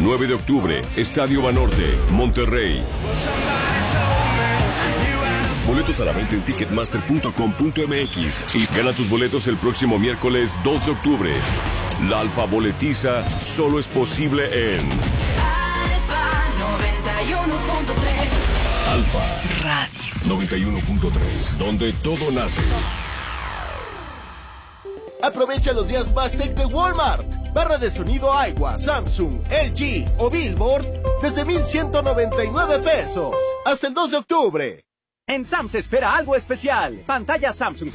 9 de octubre, Estadio Banorte, Monterrey. Boletos a la venta en ticketmaster.com.mx y gana tus boletos el próximo miércoles 2 de octubre. La Alfa Boletiza solo es posible en Alfa 91.3. Alfa Radio 91.3, donde todo nace. Aprovecha los días más tech de Walmart. Barra de sonido Aiwa, Samsung, LG o Billboard desde 1,199 pesos. Hasta el 2 de octubre. En Sam's espera algo especial. Pantalla Samsung